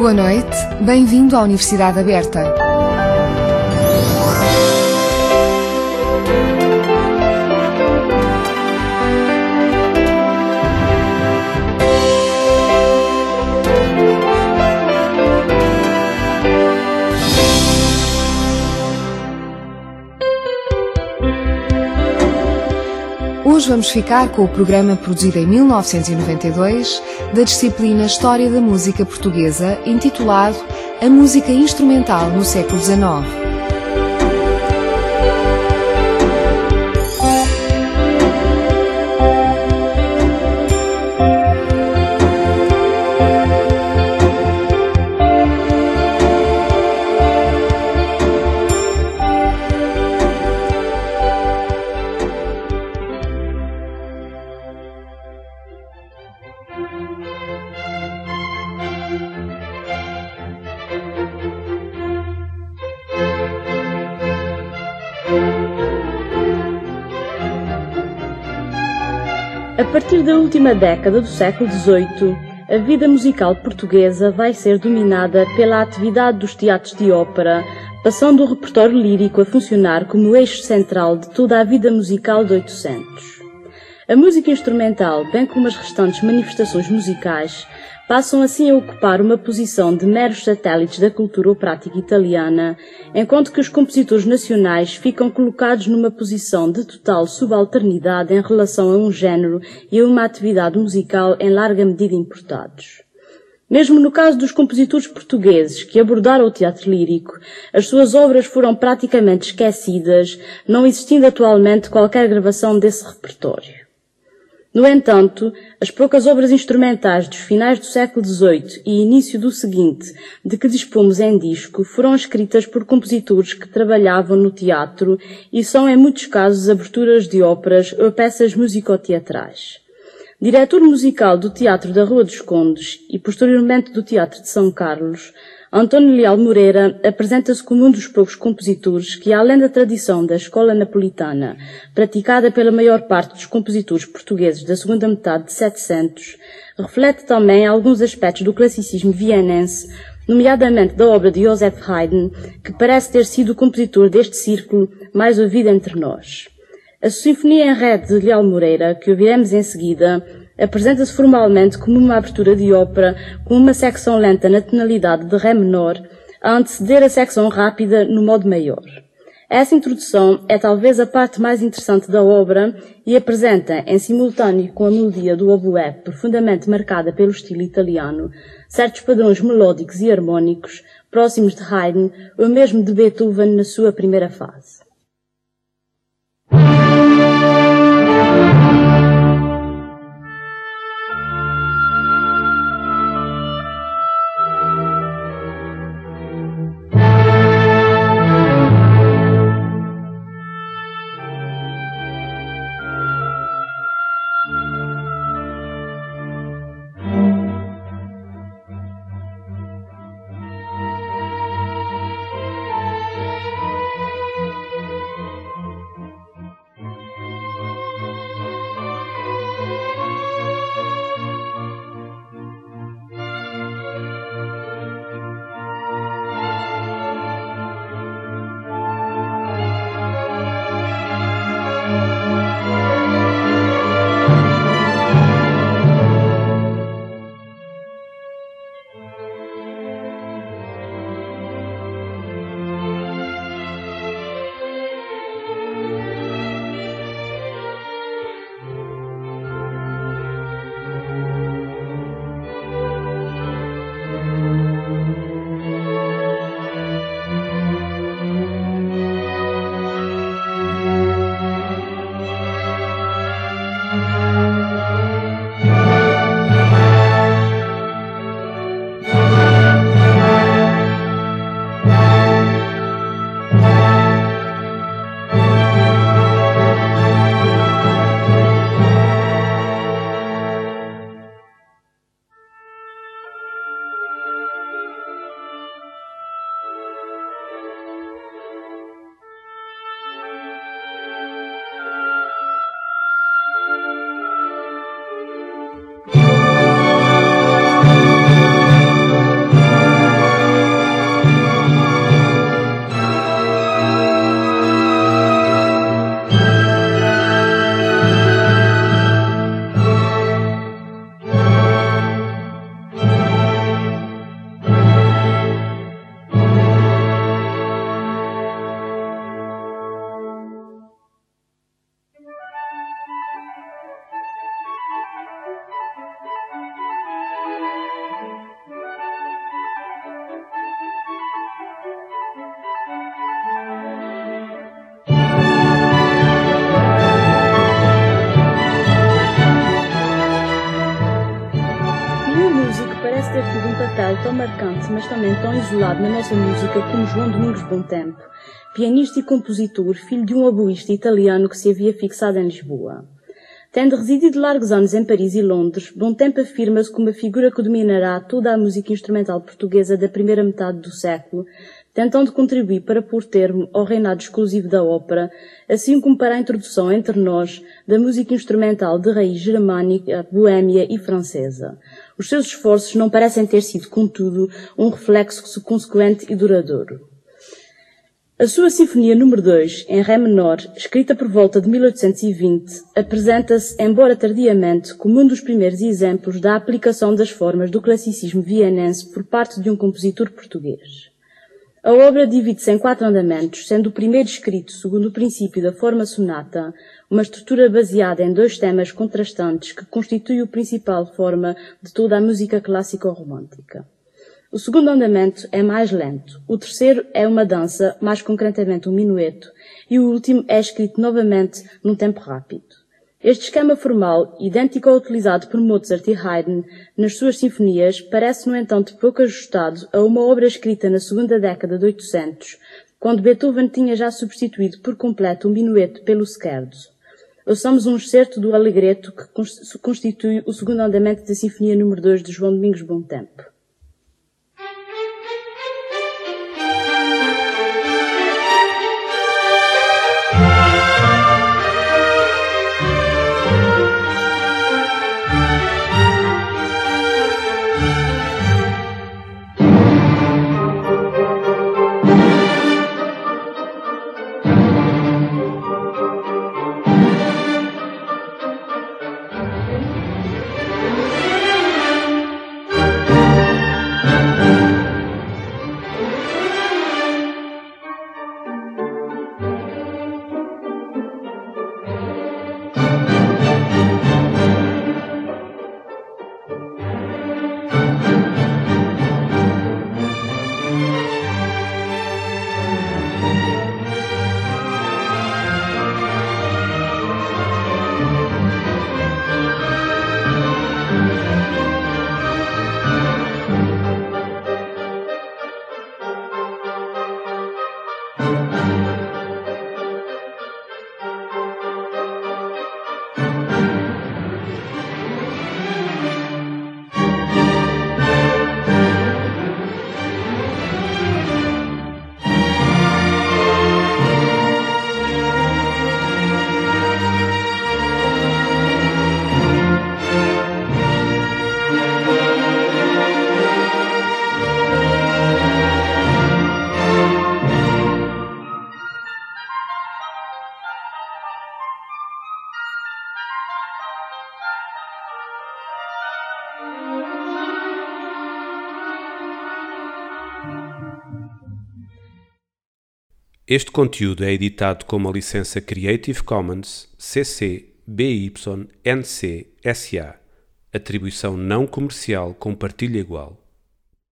Boa noite, bem-vindo à Universidade Aberta. Hoje vamos ficar com o programa produzido em 1992 da disciplina História da Música Portuguesa, intitulado A Música Instrumental no Século XIX. A partir da última década do século XVIII, a vida musical portuguesa vai ser dominada pela atividade dos teatros de ópera, passando o repertório lírico a funcionar como eixo central de toda a vida musical de 800. A música instrumental, bem como as restantes manifestações musicais, passam assim a ocupar uma posição de meros satélites da cultura operática italiana, enquanto que os compositores nacionais ficam colocados numa posição de total subalternidade em relação a um género e a uma atividade musical em larga medida importados. Mesmo no caso dos compositores portugueses que abordaram o teatro lírico, as suas obras foram praticamente esquecidas, não existindo atualmente qualquer gravação desse repertório. No entanto, as poucas obras instrumentais dos finais do século XVIII e início do seguinte, de que dispomos em disco, foram escritas por compositores que trabalhavam no teatro e são, em muitos casos, aberturas de óperas ou peças musicoteatrais. Diretor musical do Teatro da Rua dos Condes e, posteriormente, do Teatro de São Carlos, António Leal Moreira apresenta-se como um dos poucos compositores que, além da tradição da escola napolitana, praticada pela maior parte dos compositores portugueses da segunda metade de 700, reflete também alguns aspectos do classicismo vienense, nomeadamente da obra de Joseph Haydn, que parece ter sido o compositor deste círculo mais ouvido entre nós. A Sinfonia em Ré de Leal Moreira, que ouviremos em seguida, apresenta-se formalmente como uma abertura de ópera com uma secção lenta na tonalidade de Ré menor, a anteceder a secção rápida no modo maior. Essa introdução é talvez a parte mais interessante da obra e apresenta, em simultâneo com a melodia do oboé profundamente marcada pelo estilo italiano, certos padrões melódicos e harmónicos próximos de Haydn ou mesmo de Beethoven na sua primeira fase. trabalho tão marcante, mas também tão isolado na nossa música como João Domingos Bontempo, pianista e compositor, filho de um oboísta italiano que se havia fixado em Lisboa. Tendo residido largos anos em Paris e Londres, Bontempo afirma-se como a figura que dominará toda a música instrumental portuguesa da primeira metade do século, tentando contribuir para pôr termo ao reinado exclusivo da ópera, assim como para a introdução entre nós da música instrumental de raiz germânica, boêmia e francesa. Os seus esforços não parecem ter sido, contudo, um reflexo consequente e duradouro. A sua Sinfonia número 2, em Ré menor, escrita por volta de 1820, apresenta-se, embora tardiamente, como um dos primeiros exemplos da aplicação das formas do classicismo vienense por parte de um compositor português. A obra divide-se em 4 andamentos, sendo o primeiro escrito segundo o princípio da forma sonata, uma estrutura baseada em 2 temas contrastantes que constitui a principal forma de toda a música clássico-romântica. O segundo andamento é mais lento, o terceiro é uma dança, mais concretamente um minueto, e o último é escrito novamente num tempo rápido. Este esquema formal, idêntico ao utilizado por Mozart e Haydn nas suas sinfonias, parece, no entanto, pouco ajustado a uma obra escrita na segunda década de 800, quando Beethoven tinha já substituído por completo o minueto pelo scherzo. Ouçamos um excerto do Allegretto que constitui o segundo andamento da Sinfonia número 2 de João Domingos Bontempo. Este conteúdo é editado com uma licença Creative Commons CC BY NC SA. Atribuição não comercial com partilha igual.